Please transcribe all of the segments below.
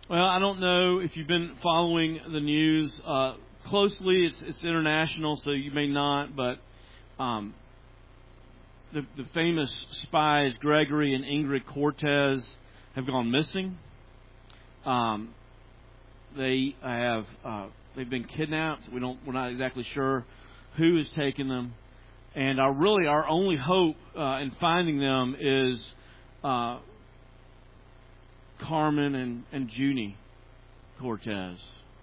Well, I don't know if you've been following the news closely. It's international, so you may not. But the famous spies Gregory and Ingrid Cortez have gone missing. They have they've been kidnapped. We're not exactly sure who has taken them. And our only hope in finding them is Carmen and Junie Cortez.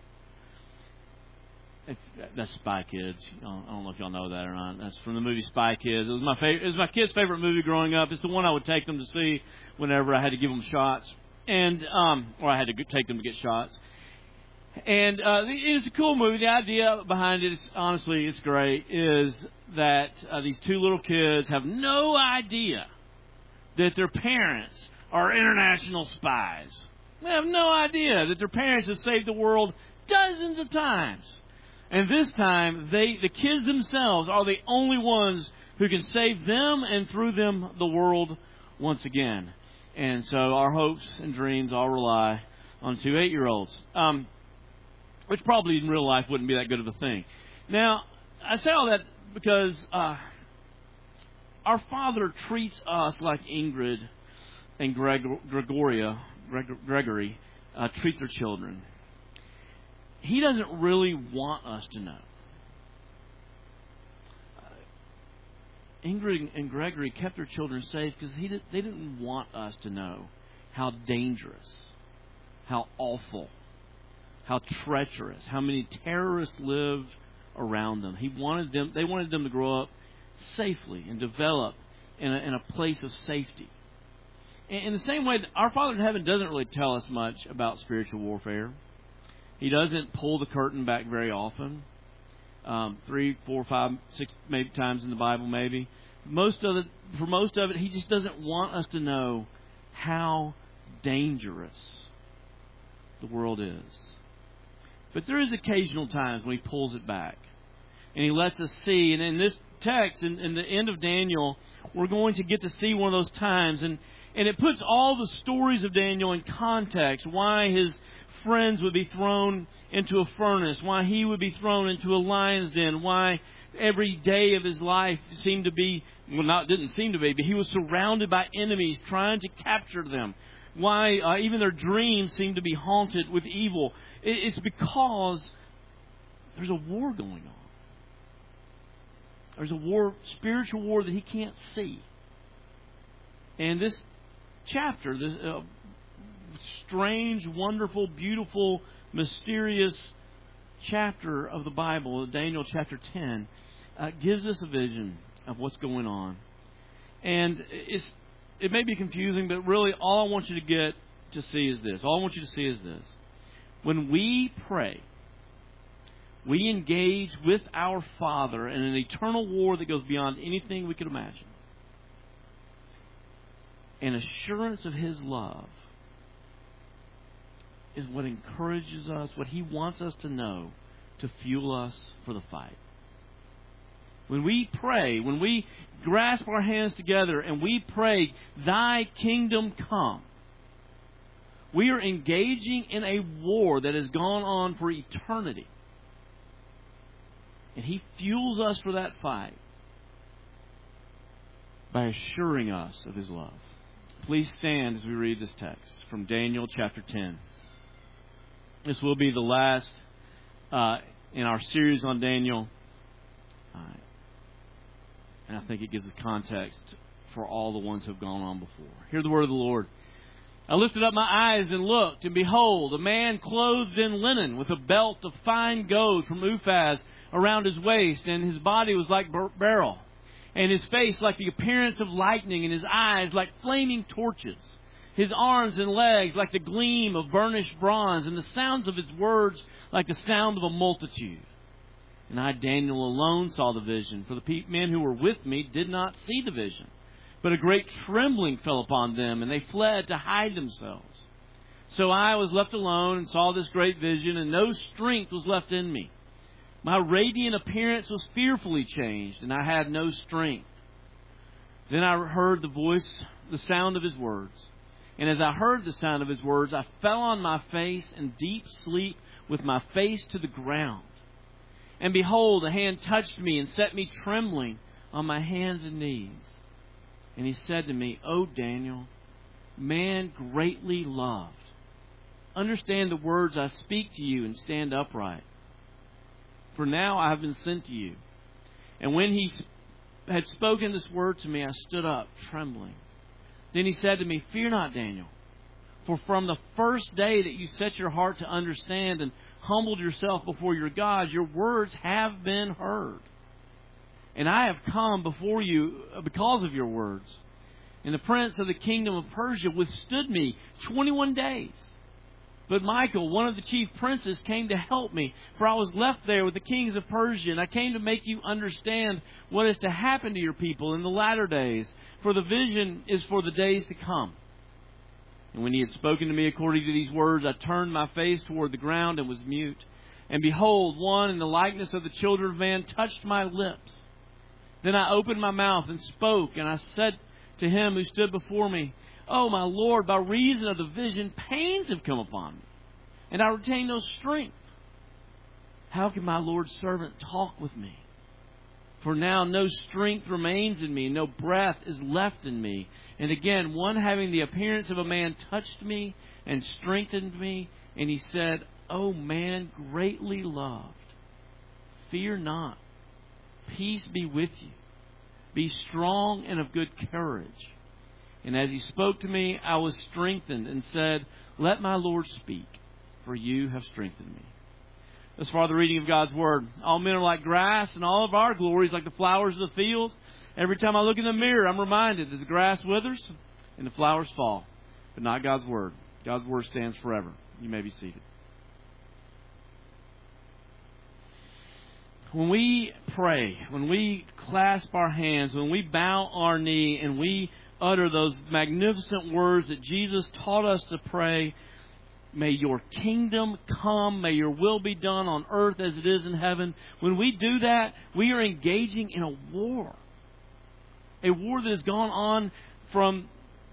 That's Spy Kids. I don't know if y'all know that or not. That's from the movie Spy Kids. It was my kids' favorite movie growing up. It's the one I would take them to see whenever I had to give them shots, or I had to take them to get shots. And it's a cool movie. The idea behind it, honestly, it's great, is that these two little kids have no idea that their parents are international spies. They have no idea that their parents have saved the world dozens of times. And this time, the kids themselves are the only ones who can save them and through them the world once again. And so our hopes and dreams all rely on 2 8-year-olds. Which probably in real life wouldn't be that good of a thing. Now, I say all that because our Father treats us like Ingrid and Gregory treat their children. He doesn't really want us to know. Ingrid and Gregory kept their children safe because they didn't want us to know how dangerous, how awful, how treacherous, how many terrorists live around them. They wanted them to grow up safely and develop in a place of safety. In the same way, our Father in heaven doesn't really tell us much about spiritual warfare. He doesn't pull the curtain back very often. 3, 4, 5, 6 maybe times in the Bible, maybe. For most of it, He just doesn't want us to know how dangerous the world is. But there is occasional times when He pulls it back. And He lets us see. And in this text, in the end of Daniel, we're going to get to see one of those times. And it puts all the stories of Daniel in context. Why his friends would be thrown into a furnace. Why he would be thrown into a lion's den. Why every day of his life seemed to be, didn't seem to be, but he was surrounded by enemies trying to capture them. Why even their dreams seemed to be haunted with evil. It's because there's a war going on. There's a war, spiritual war that he can't see. And this chapter, this strange, wonderful, beautiful, mysterious chapter of the Bible, Daniel chapter 10, gives us a vision of what's going on. And it may be confusing, but really all I want you to get to see is this. All I want you to see is this. When we pray, we engage with our Father in an eternal war that goes beyond anything we could imagine. An assurance of His love is what encourages us, what He wants us to know to fuel us for the fight. When we pray, when we grasp our hands together and we pray, Thy kingdom come, we are engaging in a war that has gone on for eternity. And He fuels us for that fight by assuring us of His love. Please stand as we read this text from Daniel chapter 10. This will be the last in our series on Daniel. And I think it gives us context for all the ones who have gone on before. Hear the word of the Lord. I lifted up my eyes and looked, and behold, a man clothed in linen with a belt of fine gold from Uphaz around his waist, and his body was like beryl, and his face like the appearance of lightning, and his eyes like flaming torches, his arms and legs like the gleam of burnished bronze, and the sounds of his words like the sound of a multitude. And I, Daniel, alone saw the vision, for the men who were with me did not see the vision. But a great trembling fell upon them, and they fled to hide themselves. So I was left alone and saw this great vision, and no strength was left in me. My radiant appearance was fearfully changed, and I had no strength. Then I heard the voice, the sound of His words. And as I heard the sound of his words, I fell on my face in deep sleep with my face to the ground. And behold, a hand touched me and set me trembling on my hands and knees. And he said to me, O Daniel, man greatly loved, understand the words I speak to you and stand upright. For now I have been sent to you. And when he had spoken this word to me, I stood up, trembling. Then he said to me, Fear not, Daniel, for from the first day that you set your heart to understand and humbled yourself before your God, your words have been heard. And I have come before you because of your words. And the prince of the kingdom of Persia withstood me 21 days. But Michael, one of the chief princes, came to help me, for I was left there with the kings of Persia, and I came to make you understand what is to happen to your people in the latter days, for the vision is for the days to come. And when he had spoken to me according to these words, I turned my face toward the ground and was mute. And behold, one in the likeness of the children of man touched my lips. Then I opened my mouth and spoke, and I said to him who stood before me, Oh, my Lord, by reason of the vision, pains have come upon me, and I retain no strength. How can my Lord's servant talk with me? For now no strength remains in me, no breath is left in me. And again, one having the appearance of a man touched me and strengthened me, and he said, O man greatly loved, fear not, peace be with you. Be strong and of good courage. And as he spoke to me, I was strengthened and said, Let my Lord speak, for you have strengthened me. As far as the reading of God's Word, all men are like grass, and all of our glory is like the flowers of the field. Every time I look in the mirror, I'm reminded that the grass withers and the flowers fall, but not God's Word. God's Word stands forever. You may be seated. When we pray, when we clasp our hands, when we bow our knee and we utter those magnificent words that Jesus taught us to pray, may your kingdom come, may your will be done on earth as it is in heaven. When we do that, we are engaging in a war. A war that has gone on from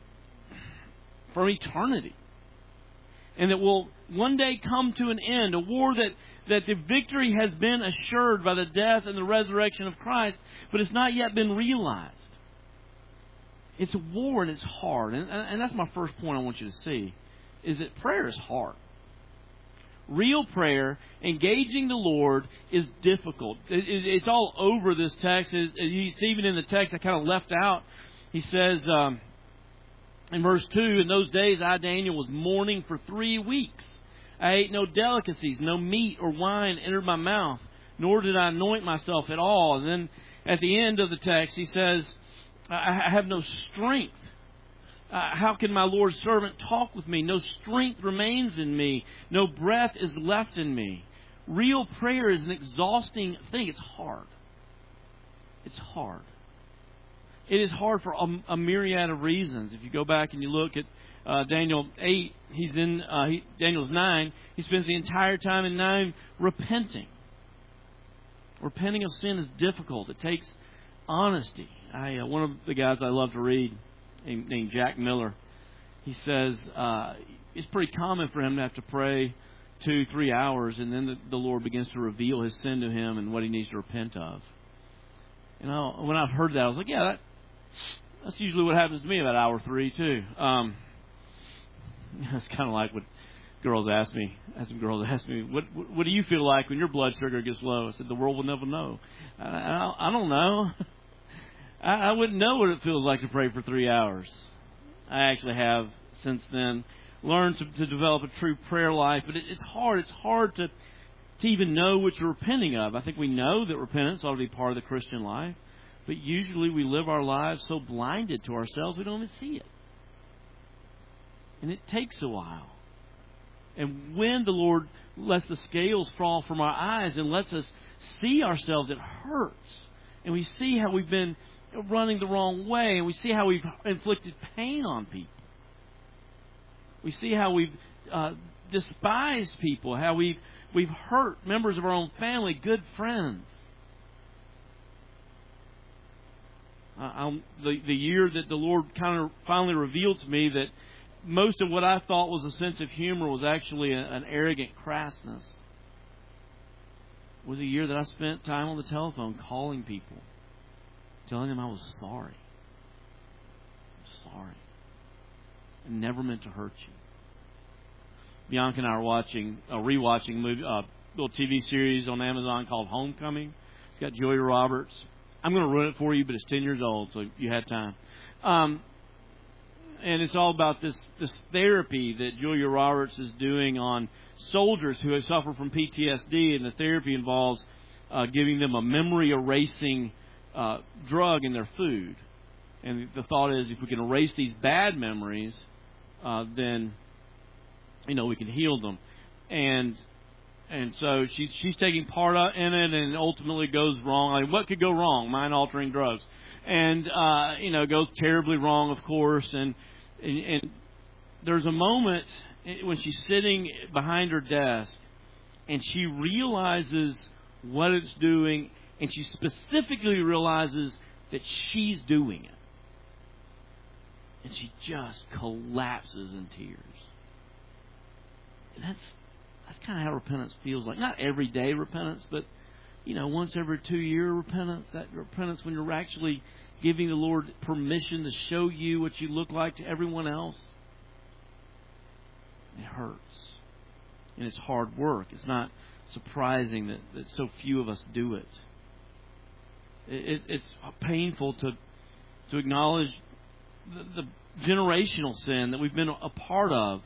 eternity. And that will one day come to an end. A war that the victory has been assured by the death and the resurrection of Christ, but it's not yet been realized. It's a war and it's hard. And that's my first point I want you to see, is that prayer is hard. Real prayer, engaging the Lord, is difficult. It's all over this text. It's even in the text I kind of left out. He says in verse 2, In those days I, Daniel, was mourning for 3 weeks. I ate no delicacies, no meat or wine entered my mouth, nor did I anoint myself at all. And then at the end of the text he says, I have no strength. How can my Lord's servant talk with me? No strength remains in me. No breath is left in me. Real prayer is an exhausting thing. It's hard. It's hard. It is hard for a myriad of reasons. If you go back and you look at Daniel 8, Daniel's 9, he spends the entire time in 9 repenting. Repenting of sin is difficult. It takes honesty. One of the guys I love to read, named Jack Miller, he says it's pretty common for him to have to pray 2-3 hours, and then the Lord begins to reveal his sin to him and what he needs to repent of. When I've heard that, I was like, yeah, that's usually what happens to me about hour 3 too. It's kind of like what girls ask me. Some girls ask me, what do you feel like when your blood sugar gets low? I said, the world will never know. I don't know. I wouldn't know what it feels like to pray for 3 hours. I actually have, since then, learned to develop a true prayer life. But it's hard. It's hard to even know what you're repenting of. I think we know that repentance ought to be part of the Christian life. But usually we live our lives so blinded to ourselves we don't even see it. And it takes a while. And when the Lord lets the scales fall from our eyes and lets us see ourselves, it hurts. And we see how we've been running the wrong way, and we see how we've inflicted pain on people. We see how we've despised people, how we've hurt members of our own family, good friends. The year that the Lord kind of finally revealed to me that most of what I thought was a sense of humor was actually an arrogant crassness. It was a year that I spent time on the telephone calling people, telling them I was sorry. I'm sorry. I never meant to hurt you. Bianca and I are rewatching a little TV series on Amazon called Homecoming. It's got Julia Roberts. I'm going to ruin it for you, but it's 10 years old, so you had time. And it's all about this therapy that Julia Roberts is doing on soldiers who have suffered from PTSD, and the therapy involves giving them a memory-erasing drug in their food. And the thought is, if we can erase these bad memories, then we can heal them. And so she's taking part in it, and ultimately goes wrong. I mean, what could go wrong? Mind-altering drugs, and goes terribly wrong, of course. And there's a moment when she's sitting behind her desk, and she realizes what it's doing, and she specifically realizes that she's doing it, and she just collapses in tears. And that's kind of how repentance feels like. Not everyday repentance, but, once every 2 year repentance. That repentance when you're actually giving the Lord permission to show you what you look like to everyone else. It hurts. And it's hard work. It's not surprising that so few of us do it. It's painful to acknowledge the generational sin that we've been a part of.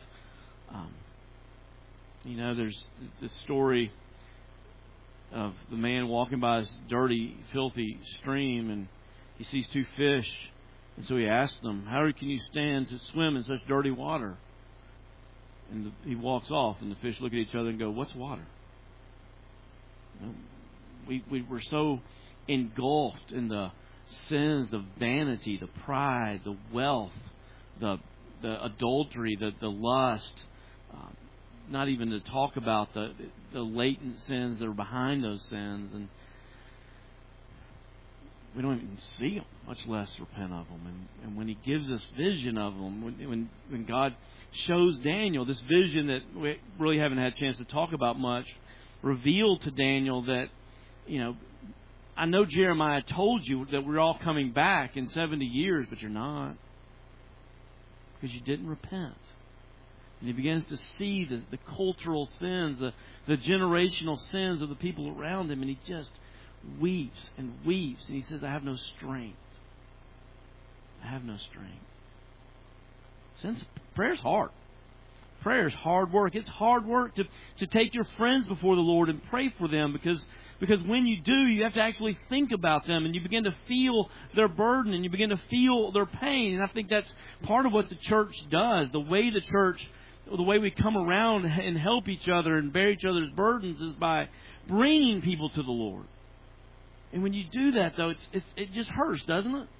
There's the story of the man walking by this dirty, filthy stream, and he sees two fish. And so he asks them, "How can you stand to swim in such dirty water?" And he walks off, and the fish look at each other and go, "What's water?" We're so engulfed in the sins, the vanity, the pride, the wealth, the adultery, the lust. Not even to talk about the latent sins that are behind those sins, and we don't even see them, much less repent of them. And when He gives us vision of them, when God shows Daniel this vision that we really haven't had a chance to talk about much, revealed to Daniel that, I know Jeremiah told you that we're all coming back in 70 years, but you're not, because you didn't repent. And he begins to see the cultural sins, the generational sins of the people around him. And he just weeps and weeps. And he says, I have no strength. I have no strength. Prayer's hard. Prayer's hard work. It's hard work to take your friends before the Lord and pray for them, because when you do, you have to actually think about them, and you begin to feel their burden, and you begin to feel their pain. And I think that's part of what the church does. The way we come around and help each other and bear each other's burdens is by bringing people to the Lord. And when you do that, though, it just hurts, doesn't it?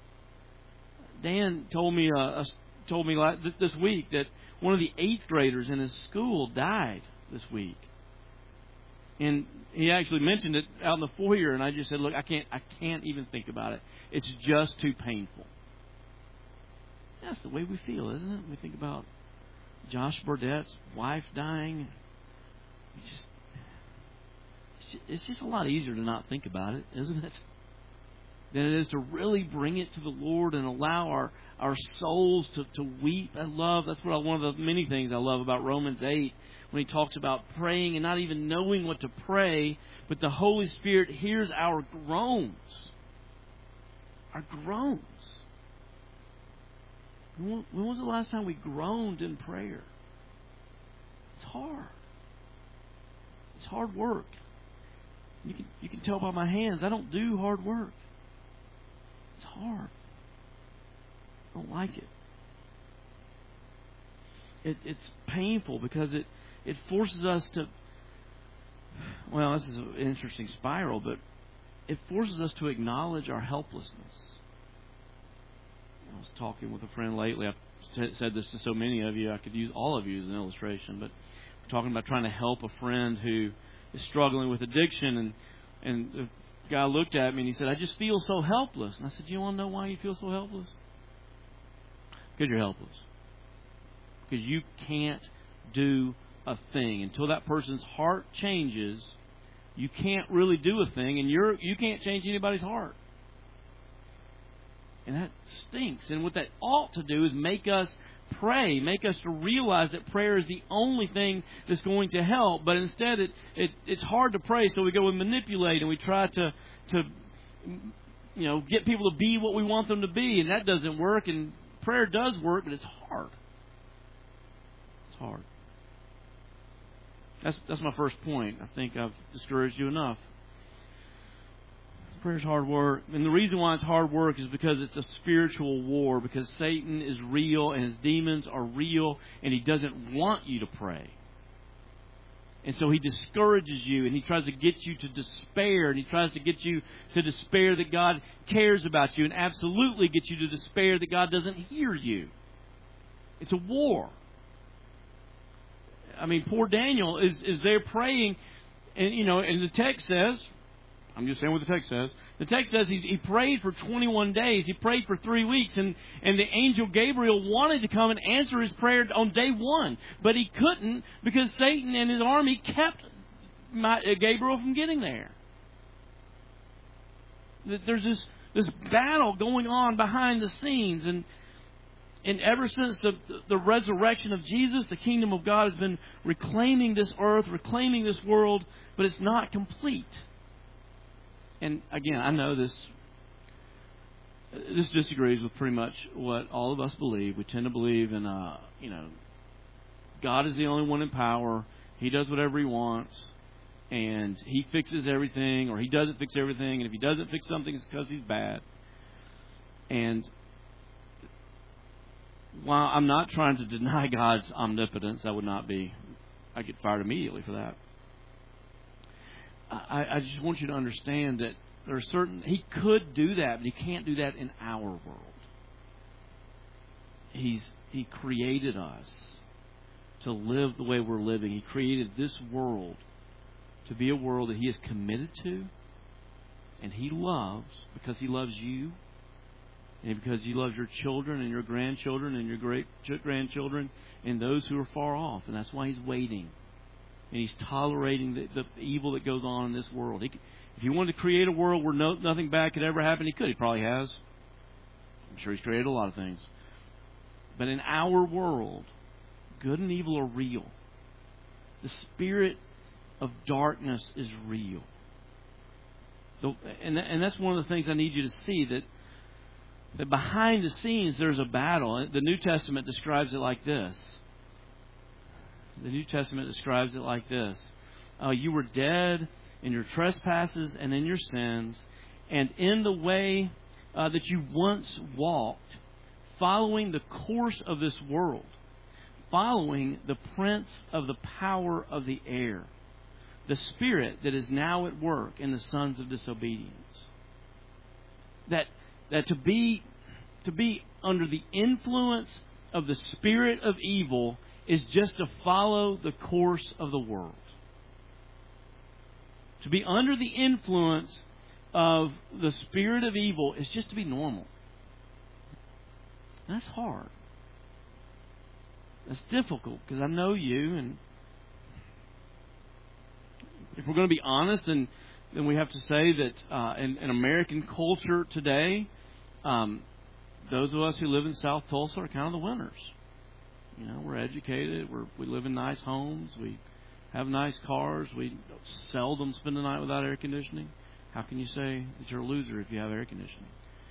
Dan told me this week that one of the 8th graders in his school died this week, and he actually mentioned it out in the foyer. And I just said, "Look, I can't even think about it. It's just too painful." That's the way we feel, isn't it? We think about Josh Burdett's wife dying. It's just a lot easier to not think about it, isn't it? Than it is to really bring it to the Lord and allow our souls to weep. That's one of the many things I love about Romans 8, when he talks about praying and not even knowing what to pray, but the Holy Spirit hears our groans. Our groans. When was the last time we groaned in prayer? It's hard. It's hard work. You can tell by my hands, I don't do hard work. It's hard. I don't like it. It's painful because it forces us to, well, this is an interesting spiral, but it forces us to acknowledge our helplessness. I was talking with a friend lately. I've said this to so many of you. I could use all of you as an illustration, but we're talking about trying to help a friend who is struggling with addiction, and the guy looked at me and he said, "I just feel so helpless." And I said, "You want to know why you feel so helpless?" Because you're helpless. because you can't do a thing. Until that person's heart changes, you can't really do a thing, and you can't change anybody's heart. And that stinks. And what that ought to do is make us pray, make us to realize that prayer is the only thing that's going to help. But instead, it's hard to pray, so we go and manipulate, and we try to get people to be what we want them to be, and that doesn't work. And prayer does work, but it's hard. It's hard. That's my first point. I think I've discouraged you enough. Prayer is hard work. And the reason why it's hard work is because it's a spiritual war, because Satan is real and his demons are real, and he doesn't want you to pray. And so he discourages you, and he tries to get you to despair, and he tries to get you to despair that God cares about you, and absolutely get you to despair that God doesn't hear you. It's a war. I mean, poor Daniel is there praying, and the text says, I'm just saying what the text says. The text says he prayed for 21 days. He prayed for 3 weeks. And the angel Gabriel wanted to come and answer his prayer on day 1. But he couldn't because Satan and his army kept Gabriel from getting there. There's this battle going on behind the scenes. And ever since the resurrection of Jesus, the kingdom of God has been reclaiming this earth, reclaiming this world. But it's not complete. And again, I know this disagrees with pretty much what all of us believe. We tend to believe in, God is the only one in power. He does whatever He wants, and He fixes everything, or He doesn't fix everything. And if He doesn't fix something, it's because He's bad. And while I'm not trying to deny God's omnipotence, I'd get fired immediately for that. I just want you to understand that there are He could do that, but He can't do that in our world. He created us to live the way we're living. He created this world to be a world that He is committed to, and He loves because He loves you, and because He loves your children and your grandchildren and your great-grandchildren and those who are far off. And that's why He's waiting. And He's tolerating the evil that goes on in this world. If He wanted to create a world where nothing bad could ever happen, He could. He probably has. I'm sure He's created a lot of things. But in our world, good and evil are real. The spirit of darkness is real. And that's one of the things I need you to see, that behind the scenes there's a battle. The New Testament describes it like this. The New Testament describes it like this. You were dead in your trespasses and in your sins, and in the way that you once walked, following the course of this world, following the prince of the power of the air, the spirit that is now at work in the sons of disobedience. That to be under the influence of the spirit of evil is just to follow the course of the world. To be under the influence of the spirit of evil is just to be normal. That's hard. That's difficult because I know you, and if we're going to be honest, then we have to say that in American culture today, those of us who live in South Tulsa are kind of the winners. We're educated. We live in nice homes. We have nice cars. We seldom spend the night without air conditioning. How can you say that you're a loser if you have air conditioning?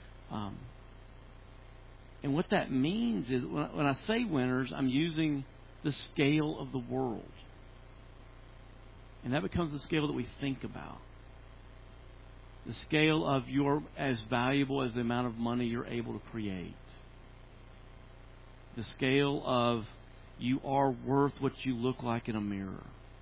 And what that means is, when I say winners, I'm using the scale of the world. And that becomes the scale that we think about. The scale of you're as valuable as the amount of money you're able to create. The scale of you are worth what you look like in a mirror.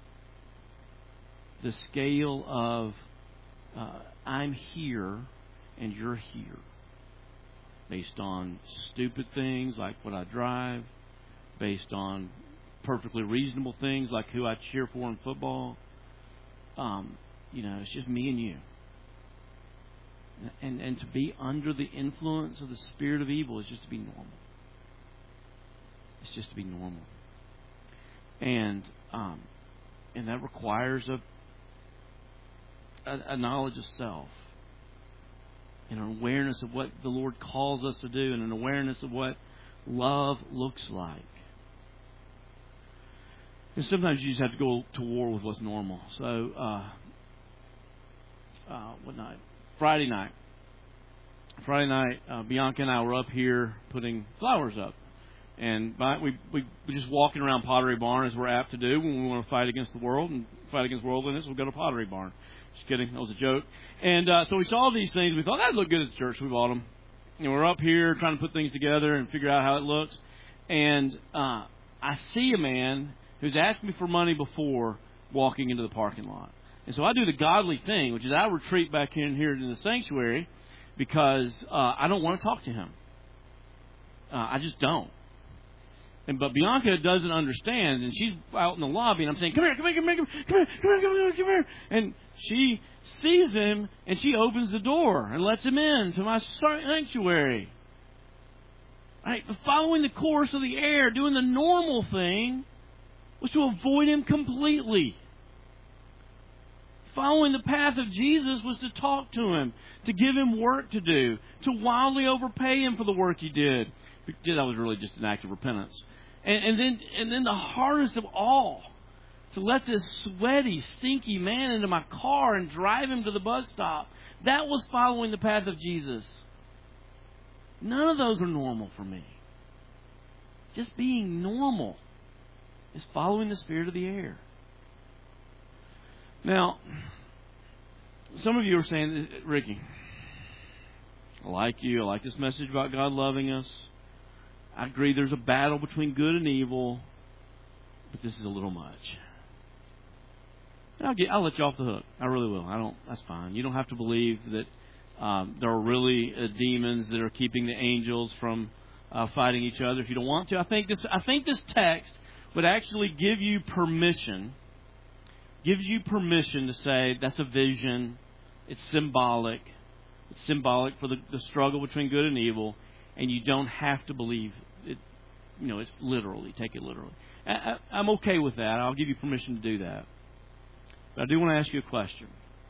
The scale of I'm here and you're here. Based on stupid things like what I drive. Based on perfectly reasonable things like who I cheer for in football. It's just me and you. And to be under the influence of the spirit of evil is just to be normal. It's just to be normal. And that requires a knowledge of self, and an awareness of what the Lord calls us to do, and an awareness of what love looks like. And sometimes you just have to go to war with what's normal. So, what night? Friday night, Bianca and I were up here putting flowers up. And we just walking around Pottery Barn, as we're apt to do when we want to fight against the world and fight against worldliness. We'll go to Pottery Barn. Just kidding. That was a joke. And so we saw these things. We thought, that'd look good at the church. We bought them. And we're up here trying to put things together and figure out how it looks. And I see a man who's asked me for money before walking into the parking lot. And so I do the godly thing, which is I retreat back in here in the sanctuary because I don't want to talk to him. I just don't. But Bianca doesn't understand, and she's out in the lobby, and I'm saying, come here. And she sees him, and she opens the door and lets him in to my sanctuary. Right? Following the course of the air, doing the normal thing, was to avoid him completely. Following the path of Jesus was to talk to him, to give him work to do, to wildly overpay him for the work he did. That was really just an act of repentance. And then the hardest of all, to let this sweaty, stinky man into my car and drive him to the bus stop. That was following the path of Jesus. None of those are normal for me. Just being normal is following the spirit of the air. Now, some of you are saying, Ricky, I like you. I like this message about God loving us. I agree there's a battle between good and evil, but this is a little much. And I'll let you off the hook. I really will. That's fine. You don't have to believe that there are really demons that are keeping the angels from fighting each other if you don't want to. I think this text would actually give you permission. Gives you permission to say that's a vision. It's symbolic. It's symbolic for the struggle between good and evil. And you don't have to believe it. It's literally. Take it literally. I'm okay with that. I'll give you permission to do that. But I do want to ask you a question.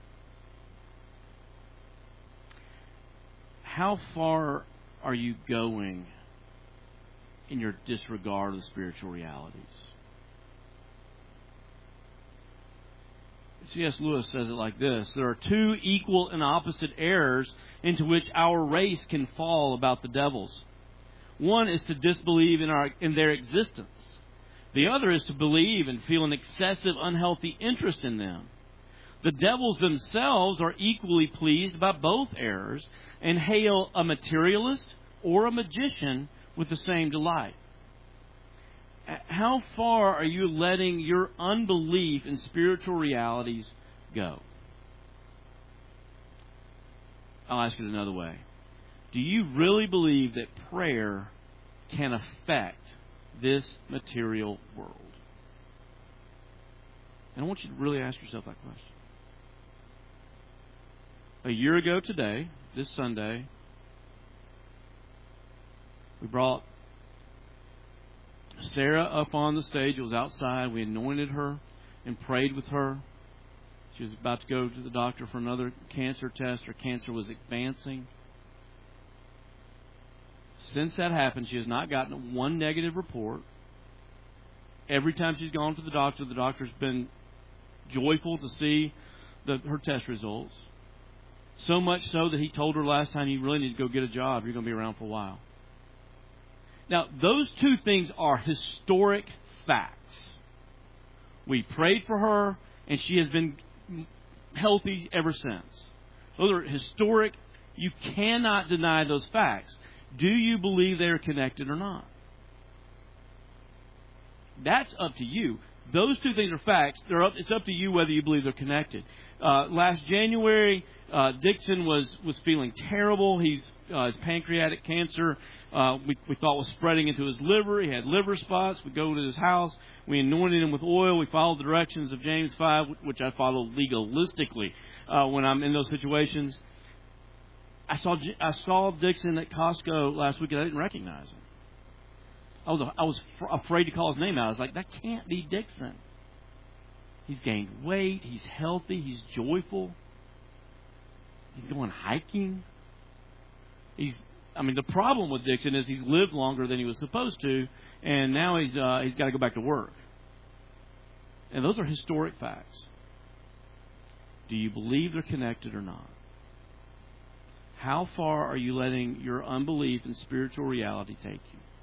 How far are you going in your disregard of the spiritual realities? C.S. Lewis says it like this: there are two equal and opposite errors into which our race can fall about the devils. One is to disbelieve in their existence. The other is to believe and feel an excessive, unhealthy interest in them. The devils themselves are equally pleased by both errors and hail a materialist or a magician with the same delight. How far are you letting your unbelief in spiritual realities go? I'll ask it another way. Do you really believe that prayer can affect this material world? And I want you to really ask yourself that question. A year ago today, this Sunday, we brought Sarah up on the stage. It was outside. We anointed her and prayed with her. She was about to go to the doctor for another cancer test. Her cancer was advancing. Since that happened, she has not gotten one negative report. Every time she's gone to the doctor's been joyful to see her test results. So much so that he told her last time, you really need to go get a job. You're going to be around for a while. Now, those two things are historic facts. We prayed for her, and she has been healthy ever since. Those are historic. You cannot deny those facts. Do you believe they are connected or not? That's up to you. Those two things are facts. It's up to you whether you believe they're connected. Last January, Dixon was feeling terrible. His pancreatic cancer we thought was spreading into his liver. He had liver spots. We go to his house. We anointed him with oil. We followed the directions of James 5, which I follow legalistically when I'm in those situations. I saw Dixon at Costco last week, and I didn't recognize him. I was afraid to call his name out. I was like, that can't be Dixon. He's gained weight. He's healthy. He's joyful. He's going hiking. The problem with Dixon is he's lived longer than he was supposed to, and now he's got to go back to work. And those are historic facts. Do you believe they're connected or not? How far are you letting your unbelief in spiritual reality take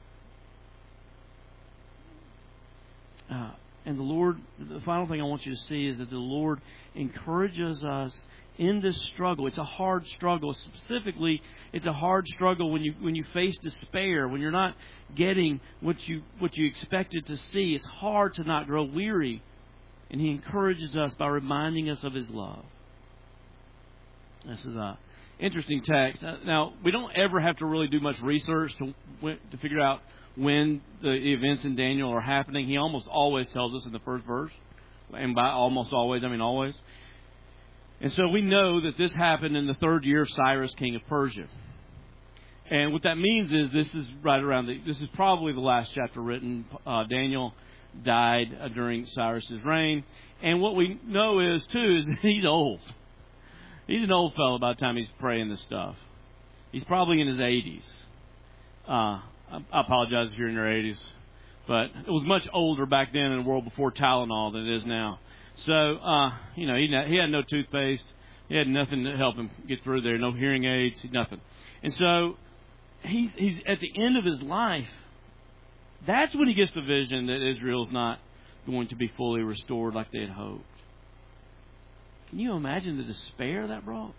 you? And the Lord, the final thing I want you to see is that the Lord encourages us in this struggle. It's a hard struggle. Specifically, it's a hard struggle when you face despair, when you're not getting what you expected to see. It's hard to not grow weary. And He encourages us by reminding us of His love. This is a interesting text. Now, we don't ever have to really do much research to figure out when the events in Daniel are happening. He almost always tells us in the first verse. And by almost always, I mean always. And so we know that this happened in the 3rd year of Cyrus, king of Persia. And what that means is this is probably the last chapter written. Daniel died during Cyrus's reign. And what we know is that he's old. He's an old fellow by the time he's praying this stuff. He's probably in his 80s. I apologize if you're in your 80s. But it was much older back then in the world before Tylenol than it is now. So, he had no toothpaste. He had nothing to help him get through there. No hearing aids, nothing. And so, he's at the end of his life. That's when he gets the vision that Israel's not going to be fully restored like they had hoped. Can you imagine the despair that brought?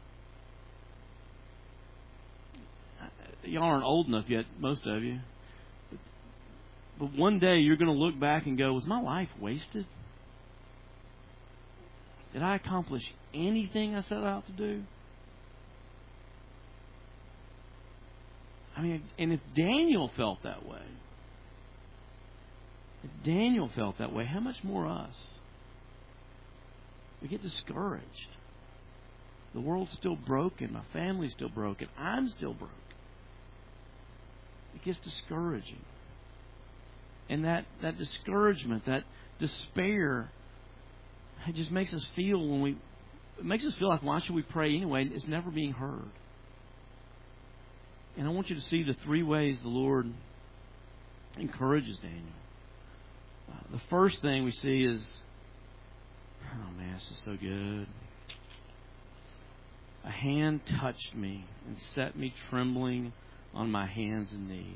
Y'all aren't old enough yet, most of you. But one day you're going to look back and go, was my life wasted? Did I accomplish anything I set out to do? And if Daniel felt that way, how much more us? We get discouraged. The world's still broken. My family's still broken. I'm still broken. It gets discouraging. And that discouragement, that despair, it just makes us feel like, why should we pray anyway? It's never being heard. And I want you to see the 3 ways the Lord encourages Daniel. The first thing we see is, oh man, this is so good. A hand touched me and set me trembling on my hands and knees.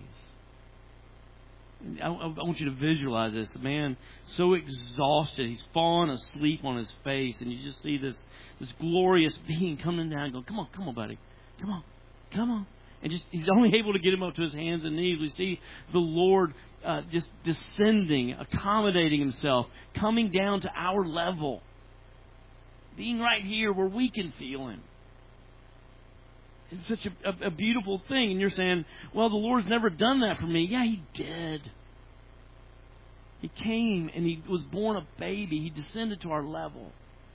I want you to visualize this. A man so exhausted, he's fallen asleep on his face, and you just see this glorious being coming down and going, come on, buddy. Come on. And he's only able to get him up to his hands and knees. We see the Lord just descending, accommodating Himself, coming down to our level, being right here where we can feel Him. It's such a beautiful thing. And you're saying, well, the Lord's never done that for me. Yeah, He did. He came and He was born a baby. He descended to our level.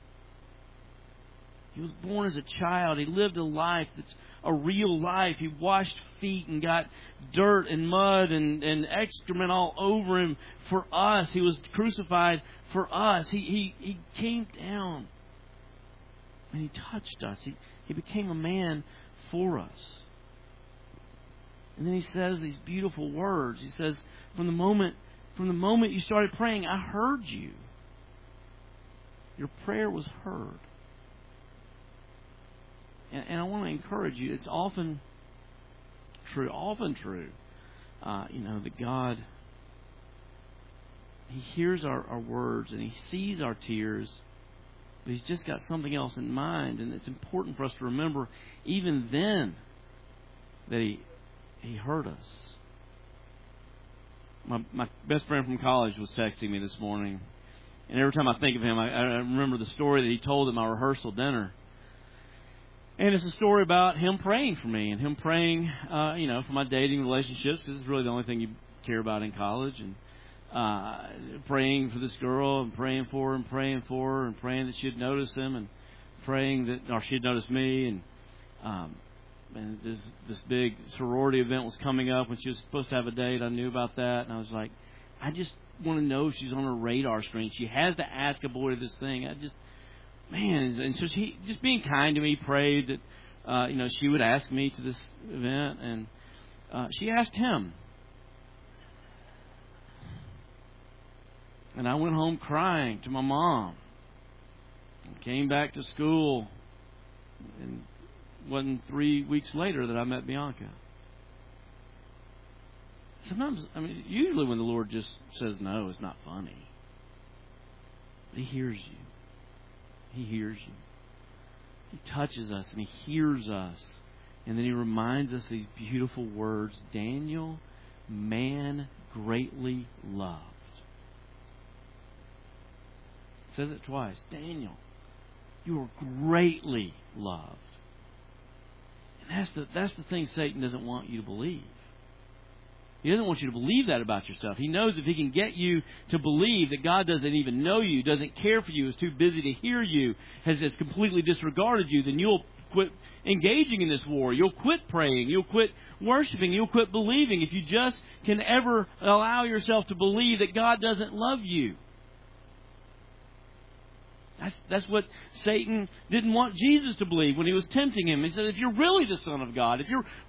He was born as a child. He lived a life that's a real life. He washed feet and got dirt and mud and excrement all over Him for us. He was crucified for us. He came down and He touched us. He became a man for us. And then He says these beautiful words. He says, from the moment you started praying, I heard you. Your prayer was heard. And I want to encourage you, it's often true, that God, He hears our words and He sees our tears, but He's just got something else in mind. And it's important for us to remember, even then, that He heard us. My best friend from college was texting me this morning. And every time I think of him, I remember the story that he told at my rehearsal dinner. And it's a story about him praying for me and him praying, for my dating relationships, because it's really the only thing you care about in college. And praying for this girl and praying for her and praying that she'd notice him and praying that, or she'd notice me. And and this big sorority event was coming up when she was supposed to have a date. I knew about that, and I was like, I just want to know if she's on her radar screen. She has to ask a boy to this thing. And so she, just being kind to me, prayed that she would ask me to this event, and she asked him. And I went home crying to my mom. And came back to school, and it wasn't 3 weeks later that I met Bianca. Sometimes, usually when the Lord just says no, it's not funny. But He hears you. He hears you. He touches us and He hears us. And then He reminds us these beautiful words. Daniel, man greatly loved. It says it twice. Daniel, you are greatly loved. And that's the thing Satan doesn't want you to believe. He doesn't want you to believe that about yourself. He knows if he can get you to believe that God doesn't even know you, doesn't care for you, is too busy to hear you, has completely disregarded you, then you'll quit engaging in this war. You'll quit praying. You'll quit worshiping. You'll quit believing if you just can ever allow yourself to believe that God doesn't love you. That's what Satan didn't want Jesus to believe when he was tempting him. He said, if you're really the Son of God,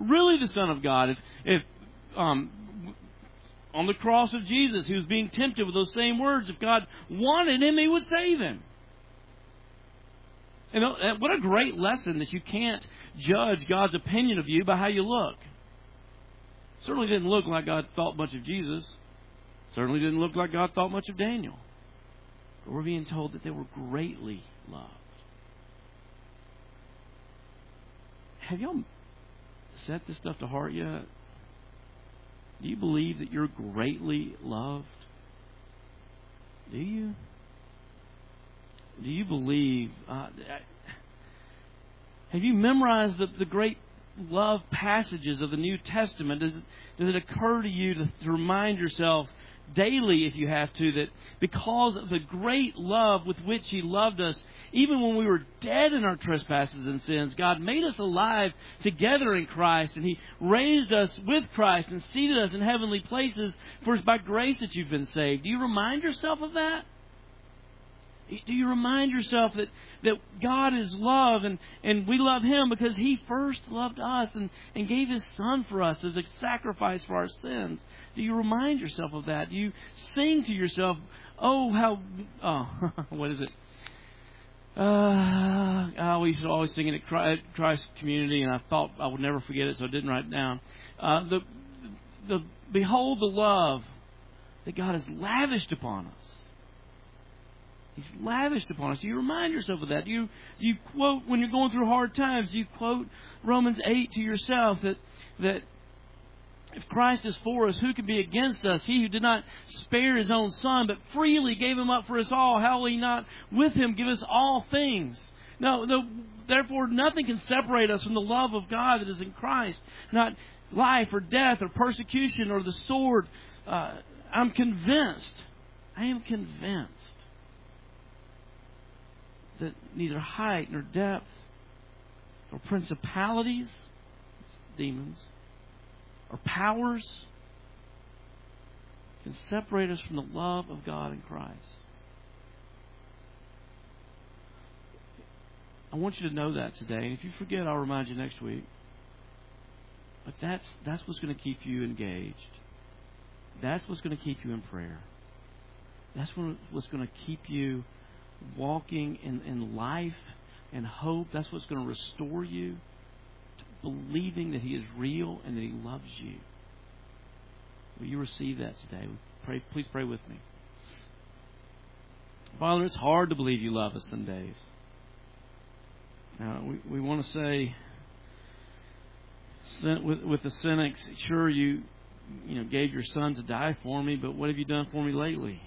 if on the cross of Jesus, he was being tempted with those same words. If God wanted him, He would save him. And what a great lesson that you can't judge God's opinion of you by how you look. Certainly didn't look like God thought much of Jesus. Certainly didn't look like God thought much of Daniel. But we're being told that they were greatly loved. Have y'all set this stuff to heart yet? Do you believe that you're greatly loved? Do you? Do you believe? Have you memorized the great love passages of the New Testament? Does it occur to you to remind yourself daily, if you have to, that because of the great love with which He loved us, even when we were dead in our trespasses and sins, God made us alive together in Christ, and He raised us with Christ and seated us in heavenly places, for it's by grace that you've been saved. Do you remind yourself of that? Do you remind yourself that God is love, and we love Him because He first loved us and gave His Son for us as a sacrifice for our sins? Do you remind yourself of that? Do you sing to yourself, what is it? We used to always sing it at Christ Community, and I thought I would never forget it, so I didn't write it down. Behold the love that God has lavished upon us. He's lavished upon us. Do you remind yourself of that? Do you quote, when you're going through hard times, do you quote Romans 8 to yourself that if Christ is for us, who can be against us? He who did not spare His own Son, but freely gave Him up for us all, how will He not with Him give us all things? No, therefore nothing can separate us from the love of God that is in Christ. Not life or death or persecution or the sword. I am convinced that neither height nor depth or principalities, demons, or powers can separate us from the love of God in Christ. I want you to know that today. And if you forget, I'll remind you next week. But that's what's going to keep you engaged. That's what's going to keep you in prayer. That's what's going to keep you walking in life and hope. That's what's going to restore you to believing that He is real and that He loves you. Will you receive that today? Please pray with me. Father, it's hard to believe You love us some days. Now, we want to say with the cynics, sure, you gave Your Son to die for me, but what have You done for me lately?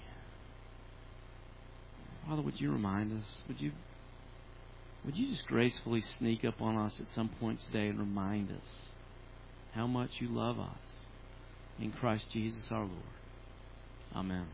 Father, would You remind us? Would You just gracefully sneak up on us at some point today and remind us how much You love us in Christ Jesus our Lord. Amen.